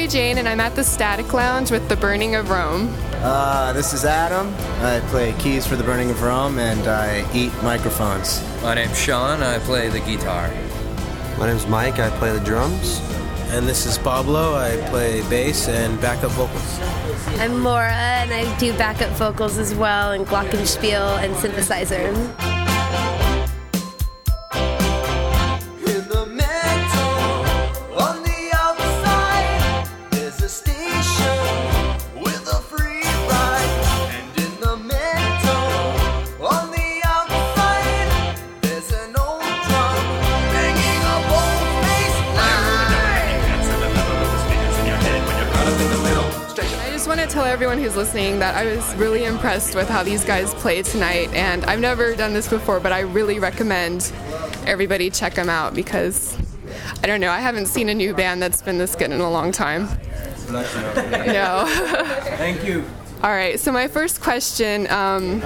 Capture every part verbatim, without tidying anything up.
Mary Jane, and I'm at the Static Lounge with The Burning of Rome. Uh, this is Adam. I play keys for The Burning of Rome, and I eat microphones. My name's Sean. I play the guitar. My name's Mike. I play the drums. And this is Pablo. I play bass and backup vocals. I'm Laura, and I do backup vocals as well, and glockenspiel and synthesizer. Tell everyone who's listening that I was really impressed with how these guys played tonight, and I've never done this before, but I really recommend everybody check them out because I don't know, I haven't seen a new band that's been this good in a long time. No. Thank you. All right, so my first question um,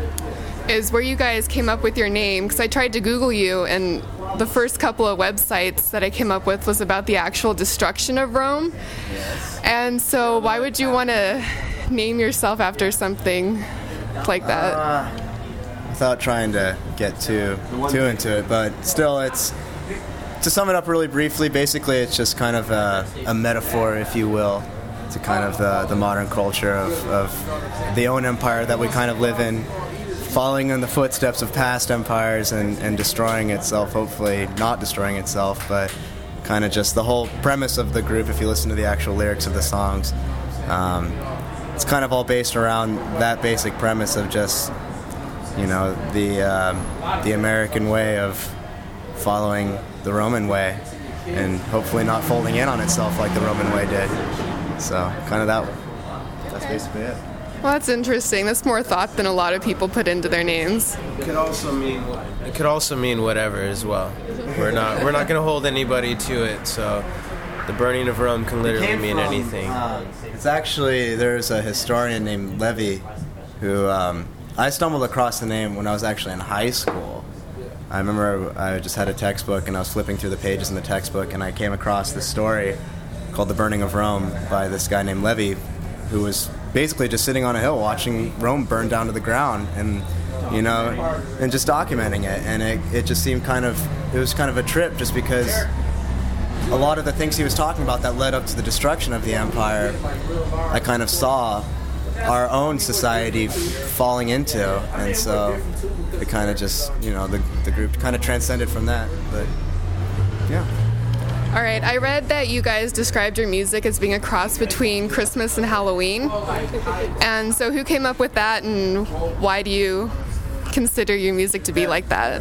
is where you guys came up with your name, because I tried to Google you, and the first couple of websites that I came up with was about the actual destruction of Rome. Yes. And so why would you want to name yourself after something like that? Uh, without trying to get too too into it, but still, it's, to sum it up really briefly, basically it's just kind of a, a metaphor, if you will, to kind of the, the modern culture of, of the own empire that we kind of live in, following in the footsteps of past empires and, and destroying itself, hopefully not destroying itself, but kind of just the whole premise of the group, if you listen to the actual lyrics of the songs. Um, it's kind of all based around that basic premise of just, you know, the, um, the American way of following the Roman way and hopefully not folding in on itself like the Roman way did. So kind of that, that's basically it. Well, that's interesting. That's more thought than a lot of people put into their names. It could also mean it could also mean whatever as well. We're not we're not going to hold anybody to it. So, the burning of Rome can literally mean from, anything. Uh, it's actually there's a historian named Levy, who um, I stumbled across the name when I was actually in high school. I remember I just had a textbook and I was flipping through the pages in the textbook and I came across this story called "The Burning of Rome" by this guy named Levy, who was basically just sitting on a hill watching Rome burn down to the ground and, you know, and just documenting it. And it, it just seemed kind of, it was kind of a trip just because a lot of the things he was talking about that led up to the destruction of the empire, I kind of saw our own society falling into. And so it kind of just, you know, the, the group kind of transcended from that. But, yeah. All right, I read that you guys described your music as being a cross between Christmas and Halloween. And so who came up with that, and why do you consider your music to be like that? Uh,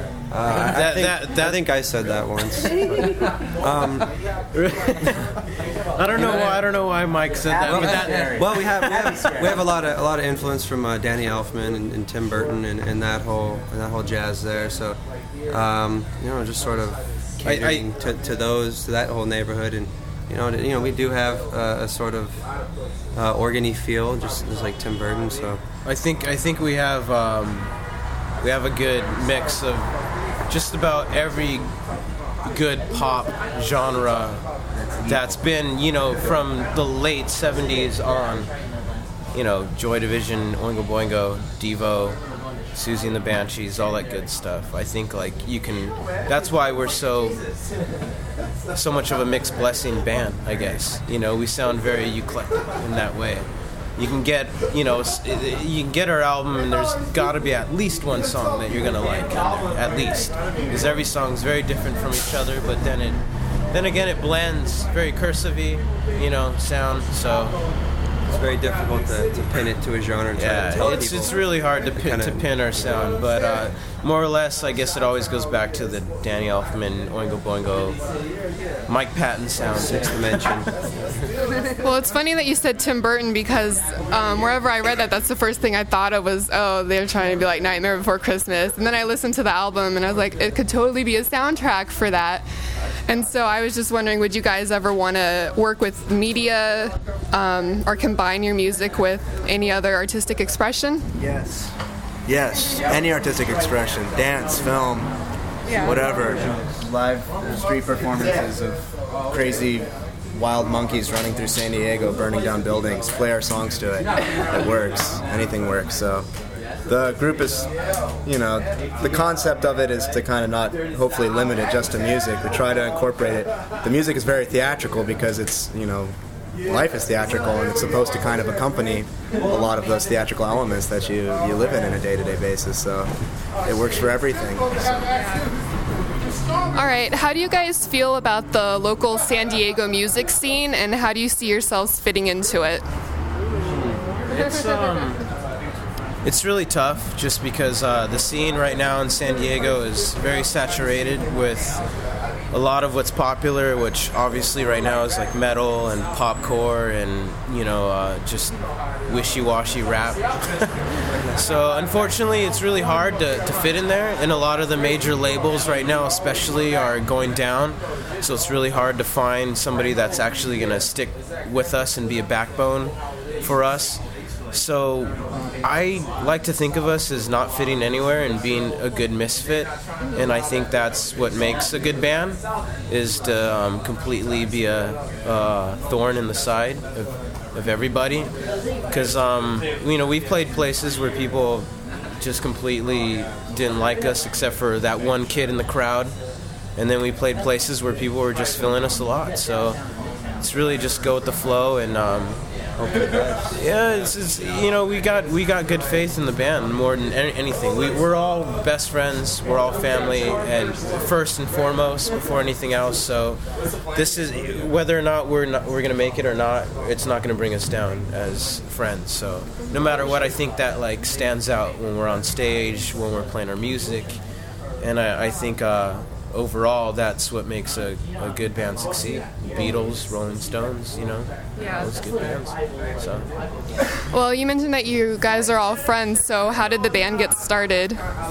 I, think, that, that, I think I said that once. um, I don't know why. I don't know why Mike said that. Well, but that well we have we have, we have a lot of a lot of influence from uh, Danny Elfman and, and Tim Burton and, and that whole and that whole jazz there. So um, you know, just sort of catering I, I, to, to those, to that whole neighborhood, and you know, you know, we do have uh, a sort of uh, organy feel, just, just like Tim Burton. So I think I think we have um, we have a good mix of just about every good pop genre that's been, you know, from the late seventies on. You know, Joy Division, Oingo Boingo, Devo, Susie and the Banshees, all that good stuff. I think, like, you can... That's why we're so... so much of a mixed blessing band, I guess. You know, we sound very eclectic in that way. You can get, you know, you can get our album and there's got to be at least one song that you're going to like in there, at least. Because every song's very different from each other, but then it... Then again, it blends very cursive-y, you know, sound, so... It's very difficult to, to pin it to a genre and try yeah, to tell it's, people. It's really hard to pin, to pin our sound, but uh, more or less, I guess it always goes back to the Danny Elfman, Oingo Boingo, Mike Patton sound. Sixth Dimension. Well, it's funny that you said Tim Burton because um, wherever I read that, that's the first thing I thought of was, oh, they're trying to be like Nightmare Before Christmas. And then I listened to the album and I was like, it could totally be a soundtrack for that. And so I was just wondering, would you guys ever want to work with media um, or combine your music with any other artistic expression? Yes. Yes. Any artistic expression. Dance, film, yeah. Whatever. Live street performances of crazy wild monkeys running through San Diego, burning down buildings, play our songs to it. It works. Anything works. So the group is, you know, the concept of it is to kind of not hopefully limit it just to music. We try to incorporate it. The music is very theatrical because it's, you know, life is theatrical, and it's supposed to kind of accompany a lot of those theatrical elements that you, you live in on a day-to-day basis. So it works for everything. So. All right, how do you guys feel about the local San Diego music scene, and how do you see yourselves fitting into it? It's um, it's really tough just because uh, the scene right now in San Diego is very saturated with a lot of what's popular, which obviously right now is like metal and popcore and, you know, uh, just wishy-washy rap. So unfortunately, it's really hard to, to fit in there, and a lot of the major labels right now especially are going down, so it's really hard to find somebody that's actually going to stick with us and be a backbone for us. So I like to think of us as not fitting anywhere and being a good misfit, and I think that's what makes a good band, is to um, completely be a, a thorn in the side of, of everybody. Because um, you know, we've played places where people just completely didn't like us except for that one kid in the crowd, and then we played places where people were just feeling us a lot. So it's really just go with the flow and um, yeah, it's, it's you know we got we got good faith in the band more than any, anything. We we're all best friends, we're all family, and first and foremost before anything else. So this is whether or not we're not, we're gonna make it or not, it's not gonna bring us down as friends. So no matter what, I think that like stands out when we're on stage, when we're playing our music, and I, I think. Uh, Overall, that's what makes a, a good band succeed. Beatles, Rolling Stones, you know, yeah. Those good bands. So. Well, you mentioned that you guys are all friends, so how did the band get started?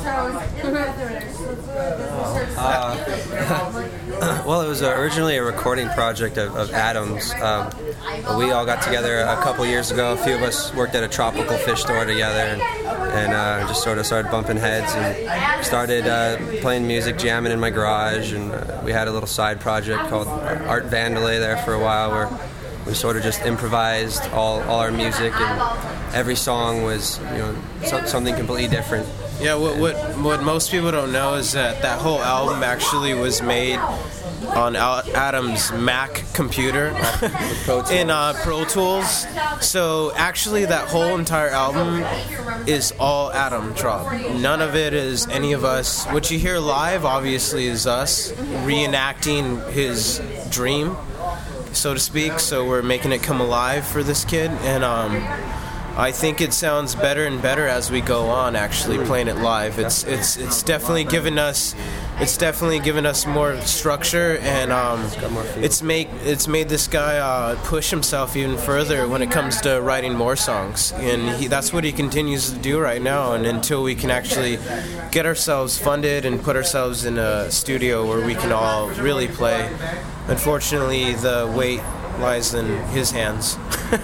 Uh, well, it was originally a recording project of, of Adam's. Um, we all got together a couple years ago. A few of us worked at a tropical fish store together, and, and uh, just sort of started bumping heads and started uh, playing music, jamming in my garage. And uh, we had a little side project called Art Vandalay there for a while, where we sort of just improvised all, all our music, and every song was, you know, so, something completely different. Yeah, what, what what most people don't know is that that whole album actually was made on Adam's Mac computer in uh, Pro Tools. So actually that whole entire album is all Adam Traub. None of it is any of us. What you hear live obviously is us reenacting his dream, so to speak. So we're making it come alive for this kid, and um I think it sounds better and better as we go on, actually playing it live. It's it's it's definitely given us it's definitely given us more structure, and um, it's made it's made this guy uh, push himself even further when it comes to writing more songs, and he, that's what he continues to do right now. And until we can actually get ourselves funded and put ourselves in a studio where we can all really play, unfortunately the weight lies in his hands.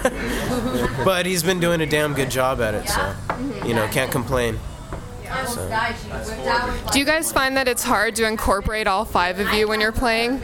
But he's been doing a damn good job at it, so, you know, can't complain. So. Do you guys find that it's hard to incorporate all five of you when you're playing?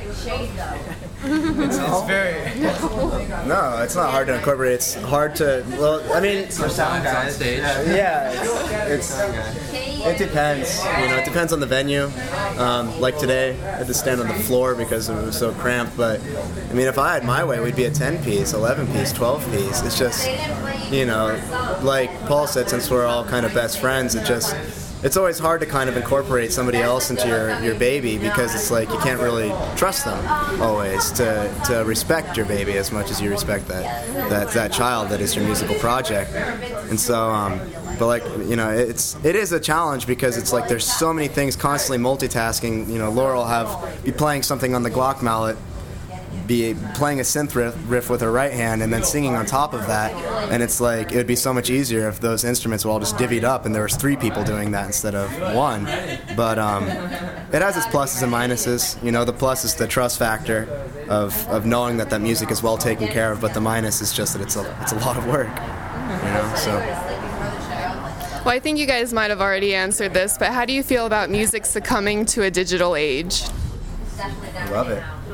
It's, it's very... No, it's not hard to incorporate. It's hard to, well, I mean... Our sound guy on stage. Yeah, it's, it depends. You know, it depends on the venue. Um, like today, I had to stand on the floor because it was so cramped. But, I mean, if I had my way, we'd be a ten-piece, eleven-piece, twelve-piece. It's just, you know, like Paul said, since we're all kind of best friends, it just... It's always hard to kind of incorporate somebody else into your, your baby, because it's like you can't really trust them always to, to respect your baby as much as you respect that that that child that is your musical project. And so, um, but like, you know, it's it is a challenge because it's like there's so many things constantly multitasking. You know, Laura will have be playing something on the Glock mallet, be playing a synth riff, riff with her right hand and then singing on top of that, and it's like it would be so much easier if those instruments were all just divvied up and there was three people doing that instead of one. But um, it has its pluses and minuses. You know, the plus is the trust factor of, of knowing that that music is well taken care of, but the minus is just that it's a it's a lot of work. You know, so. Well, I think you guys might have already answered this, but how do you feel about music succumbing to a digital age? I love it.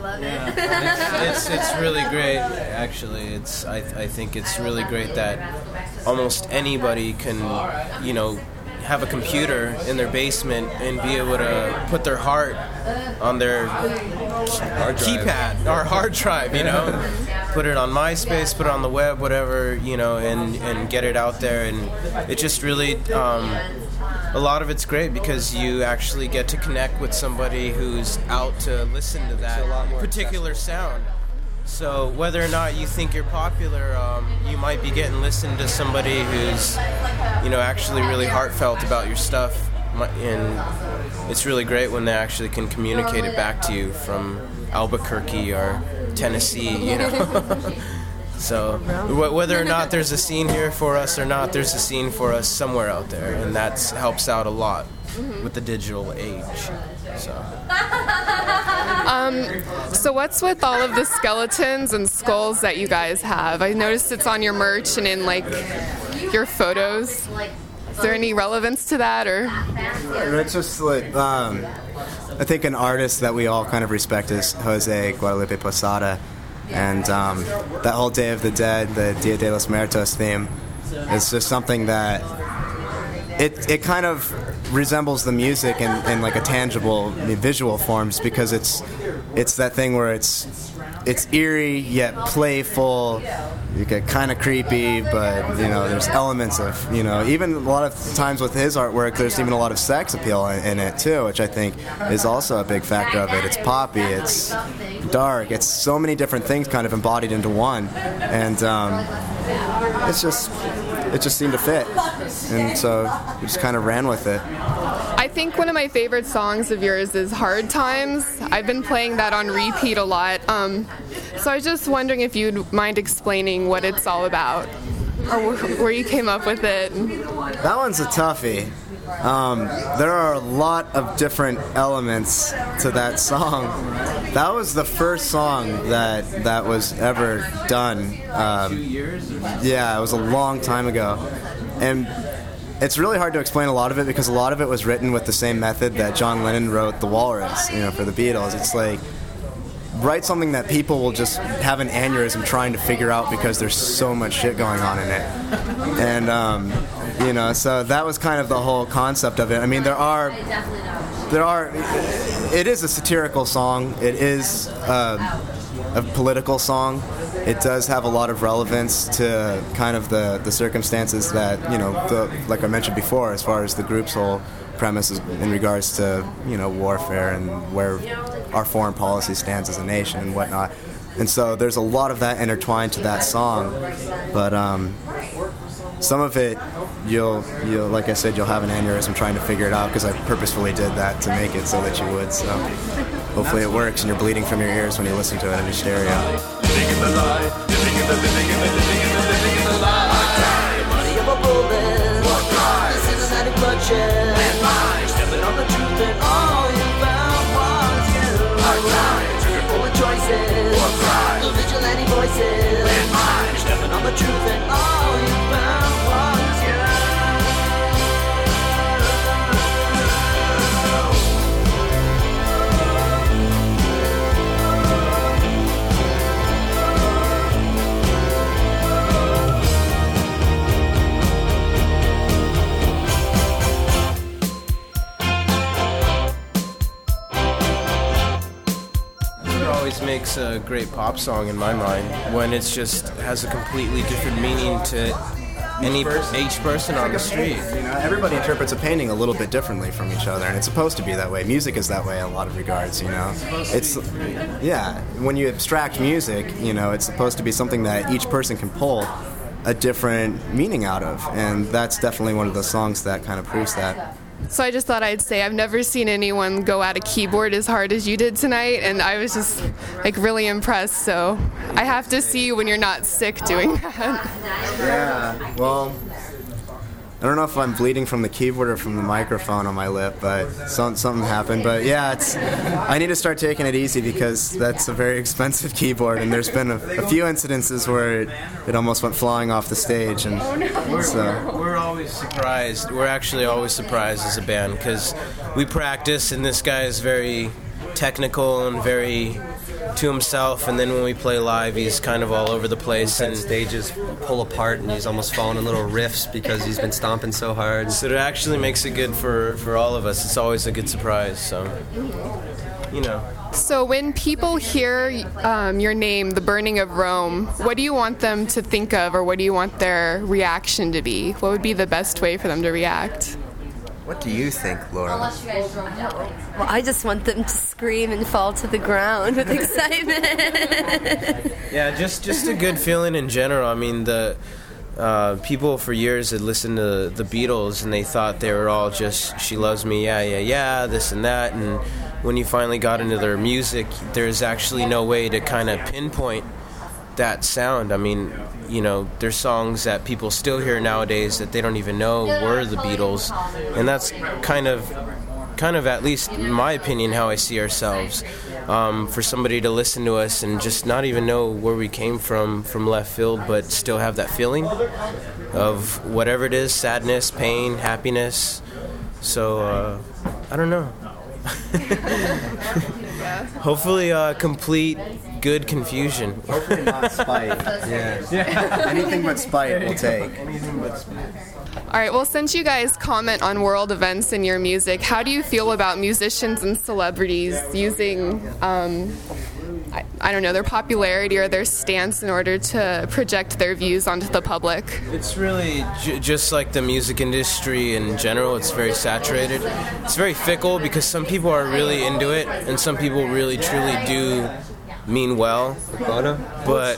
love it. it's, it's it's really great. Actually, it's I I think it's really great that almost anybody can, you know, have a computer in their basement and be able to put their heart on their Hard drive. keypad or hard drive, you know, put it on MySpace, put it on the web, whatever, you know, and, and get it out there. And it just really, um, a lot of it's great because you actually get to connect with somebody who's out to listen to that particular sound. So whether or not you think you're popular, um, you might be getting listened to somebody who's, you know, actually really heartfelt about your stuff. And it's really great when they actually can communicate it back to you from Albuquerque or Tennessee, you know. So whether or not there's a scene here for us or not, there's a scene for us somewhere out there, and that helps out a lot with the digital age. So. Um, so what's with all of the skeletons and skulls that you guys have? I noticed it's on your merch and in like your photos. Is there any relevance to that, or? It's just like um, I think an artist that we all kind of respect is Jose Guadalupe Posada, and um, that whole Day of the Dead, the Dia de los Muertos theme, is just something that it it kind of resembles the music in, in like a tangible visual forms, because it's it's that thing where it's it's eerie yet playful. You get kind of creepy, but you know there's elements of, you know, even a lot of times with his artwork there's even a lot of sex appeal in, in it too, which I think is also a big factor of it. It's poppy, it's dark, it's so many different things kind of embodied into one, and um, it's just it just seemed to fit, and so we just kind of ran with it. I think one of my favorite songs of yours is Hard Times. I've been playing that on repeat a lot. Um, so I was just wondering if you'd mind explaining what it's all about, or where you came up with it. That one's a toughie. Um, there are a lot of different elements to that song. That was the first song that that was ever done. Um, yeah, it was a long time ago. And it's really hard to explain a lot of it because a lot of it was written with the same method that John Lennon wrote The Walrus, you know, for the Beatles. It's like, write something that people will just have an aneurysm trying to figure out because there's so much shit going on in it. And, um, you know, so that was kind of the whole concept of it. I mean, there are, there are, it is a satirical song. It is uh, a political song. It does have a lot of relevance to kind of the, the circumstances that, you know, the, like I mentioned before, as far as the group's whole premise is in regards to, you know, warfare and where our foreign policy stands as a nation and whatnot. And so there's a lot of that intertwined to that song. But um, some of it, you'll, you'll, like I said, you'll have an aneurysm trying to figure it out because I purposefully did that to make it so that you would. So hopefully it works and you're bleeding from your ears when you listen to it in your stereo. Living in the light, living in the living in the living in the living in the light. Body of a bullet, what price? The cinematic bloodshed, and lies. Stepping on the truth and all you found was you. Hard times, you're full of choices, what price? The vigilante voices, and lies. Stepping on the truth and all you found was you. Makes a great pop song in my mind when it's just has a completely different meaning to any each person on the street. You know, everybody interprets a painting a little bit differently from each other, and it's supposed to be that way. Music is that way in a lot of regards, you know. It's yeah, when you abstract music, you know, it's supposed to be something that each person can pull a different meaning out of, and that's definitely one of the songs that kind of proves that. So I just thought I'd say I've never seen anyone go at a keyboard as hard as you did tonight, and I was just like really impressed. So I have to see you when you're not sick doing that. Yeah, well, I don't know if I'm bleeding from the keyboard or from the microphone on my lip, but some, something happened. But yeah, it's I need to start taking it easy because that's a very expensive keyboard, and there's been a, a few incidences where it, it almost went flying off the stage. And so we're always surprised. We're actually always surprised as a band because we practice, and this guy is very technical and very to himself, and then when we play live, he's kind of all over the place. And And stages pull apart, and he's almost falling in little riffs because he's been stomping so hard. so it actually makes it good for, for all of us. It's always a good surprise, so, you know. So when people hear um, your name, The Burning of Rome, what do you want them to think of, or what do you want their reaction to be? What would be the best way for them to react? What do you think, Laura? Well, I just want them to scream and fall to the ground with excitement. Yeah, just just a good feeling in general. I mean, the uh, people for years had listened to the Beatles, and they thought they were all just "She Loves Me," yeah, yeah, yeah, this and that. And when you finally got into their music, there's actually no way to kind of pinpoint that sound. I mean, you know, there's songs that people still hear nowadays that they don't even know were the Beatles, and that's kind of, kind of at least in my opinion, how I see ourselves. Um, for somebody to listen to us and just not even know where we came from, from left field, but still have that feeling of whatever it is, sadness, pain, happiness. So, uh, I don't know. Hopefully uh, complete good confusion. Hopefully not spite. Yeah. Yeah. Anything but spite we'll take. Anything but spite. All right, well, since you guys comment on world events in your music, how do you feel about musicians and celebrities using, um, I, I don't know, their popularity or their stance in order to project their views onto the public? It's really j- just like the music industry in general. It's very saturated. It's very fickle because some people are really into it and some people really truly do mean well. But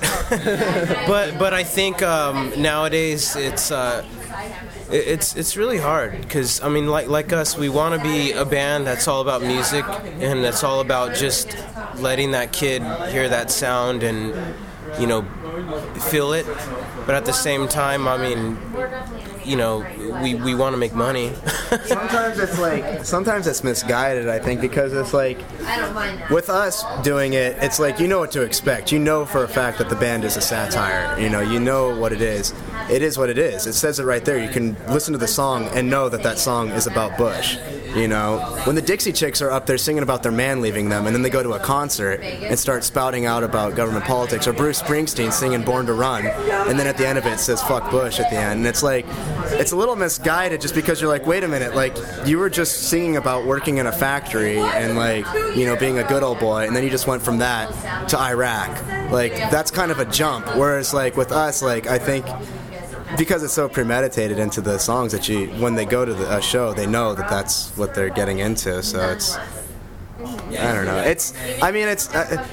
but but I think um, nowadays it's uh, it- it's it's really hard because I mean like like us, we want to be a band that's all about music and that's all about just letting that kid hear that sound and, you know, feel it. But at the same time, I mean, you know, we, we want to make money. Sometimes it's like, sometimes it's misguided, I think, because it's like, with us doing it, it's like, you know what to expect. You know for a fact that the band is a satire. You know, you know what it is. It is what it is. It says it right there. You can listen to the song and know that that song is about Bush. You know, when the Dixie Chicks are up there singing about their man leaving them, and then they go to a concert and start spouting out about government politics, or Bruce Springsteen singing Born to Run, and then at the end of it, it says fuck Bush at the end, and it's like, it's a little misguided just because you're like, wait a minute, like, you were just singing about working in a factory and, like, you know, being a good old boy, and then you just went from that to Iraq. Like, that's kind of a jump, whereas, like, with us, like, I think because it's so premeditated into the songs that you, when they go to the, a show, they know that that's what they're getting into. So it's, I don't know. It's, I mean, it's, uh,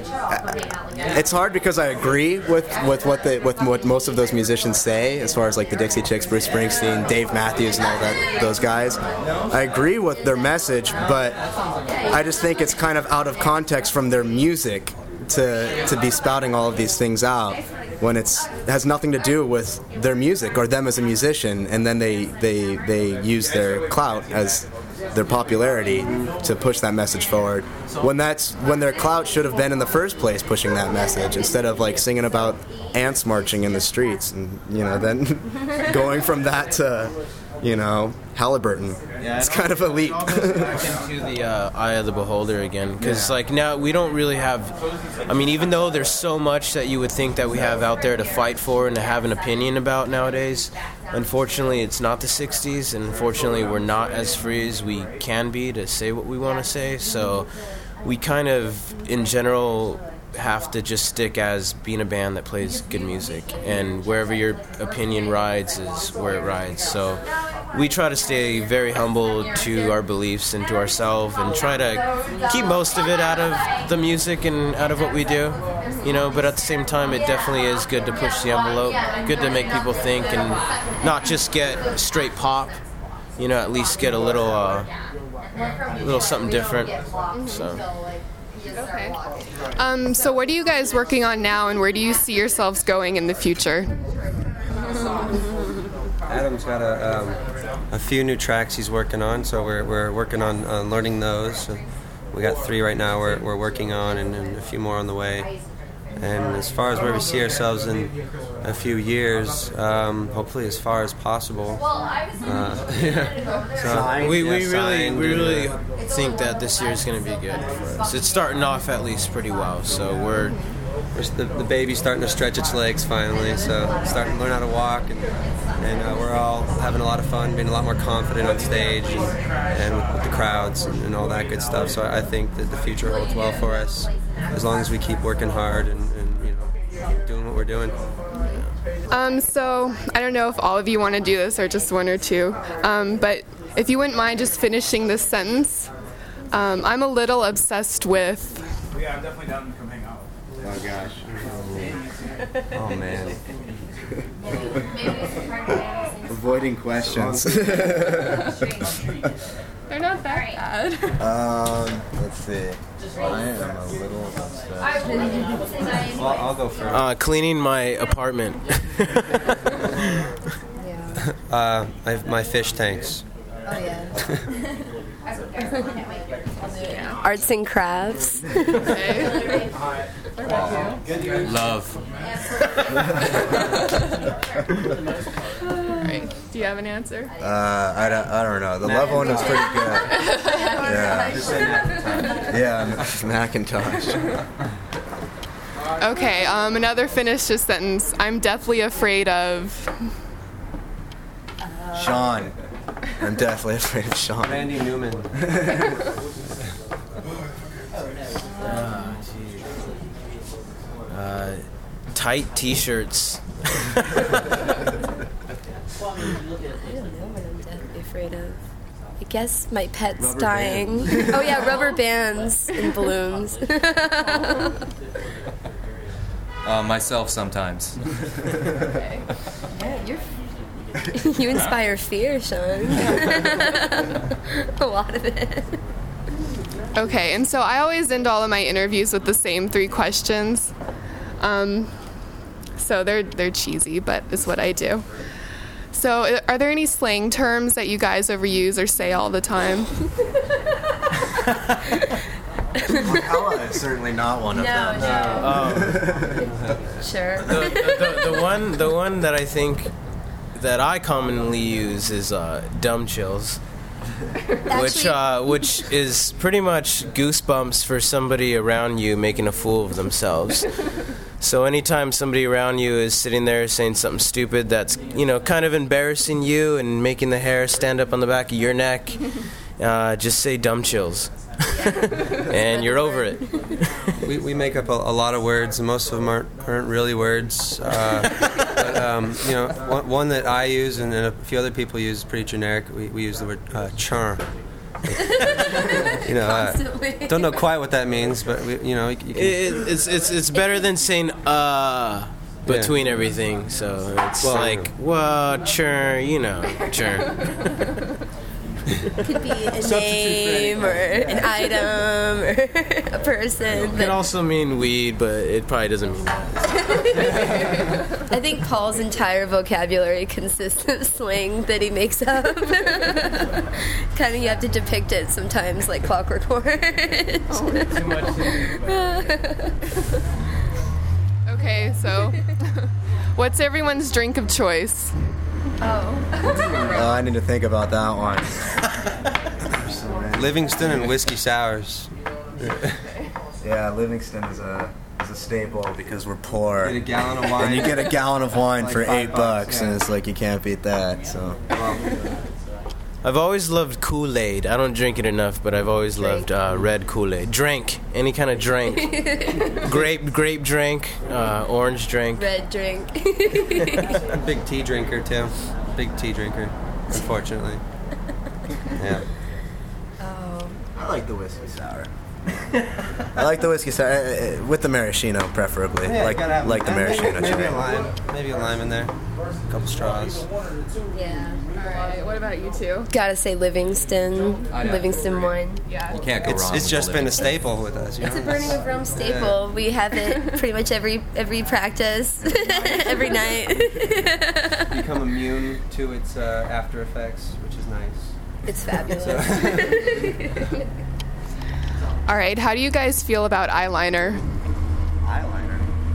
it's hard because I agree with, with what they, with what most of those musicians say, as far as like the Dixie Chicks, Bruce Springsteen, Dave Matthews, and all that, those guys. I agree with their message, but I just think it's kind of out of context from their music to to be spouting all of these things out when it's it has nothing to do with their music or them as a musician, and then they they they use their clout as their popularity to push that message forward, when that's when their clout should have been in the first place pushing that message, instead of like singing about ants marching in the streets, and you know, then going from that to, you know, Halliburton. Yeah, it's kind of a leap. Back into the uh, eye of the beholder again, because yeah. like now we don't really have, I mean, even though there's so much that you would think that we have out there to fight for and to have an opinion about nowadays, unfortunately it's not the sixties, and unfortunately we're not as free as we can be to say what we want to say, so we kind of in general have to just stick as being a band that plays good music, and wherever your opinion rides is where it rides. So we try to stay very humble to our beliefs and to ourselves, and try to keep most of it out of the music and out of what we do, you know, but at the same time it definitely is good to push the envelope, good to make people think and not just get straight pop, you know, at least get a little uh, a little something different. So Okay. Um, so what are you guys working on now, and where do you see yourselves going in the future? Adam's got a, um, a few new tracks he's working on, so we're we're working on, on learning those. So we got three right now we're, we're working on, and, and a few more on the way. And as far as where we see ourselves in a few years, um, hopefully as far as possible. Uh, yeah. So, we we yeah, really signed, we really uh, think that this year is going to be good for us. It's starting off at least pretty well, so we're the, the baby's starting to stretch its legs finally, so starting to learn how to walk, and and uh, we're all having a lot of fun, being a lot more confident on stage and, and with, with the crowds and, and all that good stuff. So I think that the future holds well for us as long as we keep working hard and, and you know doing what we're doing. Um, so I don't know if all of you want to do this or just one or two, um, but if you wouldn't mind just finishing this sentence. Um, I'm a little obsessed with... Yeah, I'm definitely down to come hang out. Oh gosh. Oh man. Avoiding questions. They're not that bad. um, let's see. I am a little obsessed. Well, I'll go first. uh, cleaning my apartment. uh, my, my fish tanks. Oh, yeah. Arts and crafts. Okay. Love. Right. Do you have an answer? Uh, I don't, I don't know. The love one was pretty good. Yeah. Yeah, Macintosh. Okay, um, another finish this sentence. I'm deathly afraid of... Sean. I'm definitely afraid of Sean. Randy Newman. uh, tight t-shirts. I don't know what I'm deathly afraid of. I guess my pet's Rubber dying. Oh yeah, rubber bands and balloons. Uh, myself sometimes. Yeah, you're you inspire fear, Sean. A lot of it. Okay, and so I always end all of my interviews with the same three questions. Um, so they're they're cheesy, but it's what I do. So are there any slang terms that you guys overuse or say all the time? Ella is certainly not one of No, them. no. Oh. Sure. the, the, the one the one that I think that I commonly use is uh, dumb chills, which uh, which is pretty much goosebumps for somebody around you making a fool of themselves. So anytime somebody around you is sitting there saying something stupid that's, you know, kind of embarrassing you and making the hair stand up on the back of your neck, uh, just say dumb chills. And you're over it. We, we make up a, a lot of words, and most of them aren't, aren't really words. Uh, but, um, you know, one, one that I use and then a few other people use is pretty generic. We, we use the word uh, churn. You know, uh, don't know quite what that means, but we, you know, you, you can, It, it's it's it's better than saying uh between yeah. everything. So it's well, like well, churn, you know, churn. Could be a name or an item or a person. It could also mean weed, but it probably doesn't mean that. I think Paul's entire vocabulary consists of slang that he makes up. Kind of you have to depict it sometimes like Clockwork Orange. Oh, too much. Okay, so what's everyone's drink of choice? Oh. Oh, I need to think about that one. Livingston and whiskey sours. Yeah, Livingston is a is a staple because we're poor. Get a gallon of wine. And you get a gallon of wine Like for five eight bucks, bucks, yeah. and it's like you can't beat that. So. I've always loved Kool-Aid. I don't drink it enough, but I've always Drink. loved uh, red Kool-Aid. Drink, any kind of drink. grape grape drink, uh, orange drink. Red drink. I'm a big tea drinker too. Big tea drinker, unfortunately. Yeah. Oh. I like the whiskey sour. I like the whiskey sour uh, with the maraschino, preferably. Yeah, like gotta have- like the maraschino. Maybe, maybe a cherry. lime. Maybe a lime in there. A couple straws. Yeah. All right, what about you two? Gotta say Livingston. Livingston wine. Yeah. You can't go It's wrong. it's with just the been a Livingston. staple with us. You It's know? a burning of rum staple. We have it pretty much every every practice, every night. Become immune to its uh, after effects, which is nice. It's fabulous. All right, how do you guys feel about eyeliner? Eyeliner.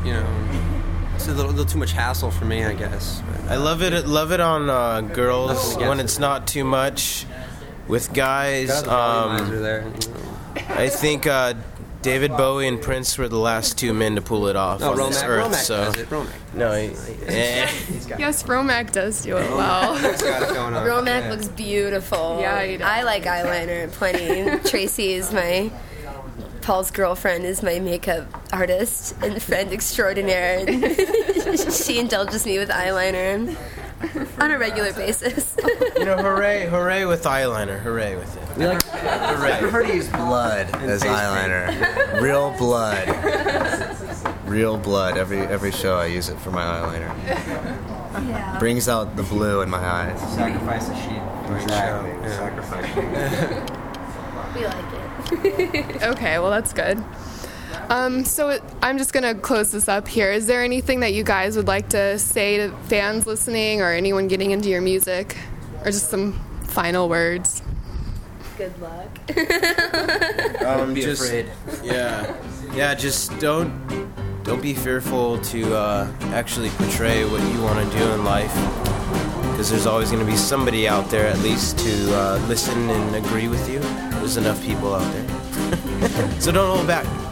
you know, it's a little, little too much hassle for me, I guess. I love it. Love it on uh, girls Nothing against when it. it's not too much. With guys, Got the um, volumizer there, you know. I think uh, David Bowie and Prince were the last two men to pull it off No, on this Romac, earth. Romac so does it. Romac. no, he, eh. Yes, Romac does do it well. He's got it going on. Romac Yeah. looks beautiful. Yeah, he does. I like eyeliner plenty. Tracy is my Paul's girlfriend is my makeup artist and friend extraordinaire. And she indulges me with eyeliner on a regular basis. You know, hooray, hooray with eyeliner, hooray with it. We like, I prefer to use blood as eyeliner. Real blood. Real blood. Every every show I use it for my eyeliner. Yeah. Brings out the blue in my eyes. Sacrifice a sheep during the show. Yeah. Sacrifice. We like it. Okay, well that's good. Um, so it, I'm just gonna close this up here. Is there anything that you guys would like to say to fans listening or anyone getting into your music, or just some final words? Good luck. Um, be just, afraid. Yeah, yeah. Just don't don't be fearful to uh, actually portray what you want to do in life, because there's always going to be somebody out there at least to uh, listen and agree with you. There's enough people out there, so don't hold back.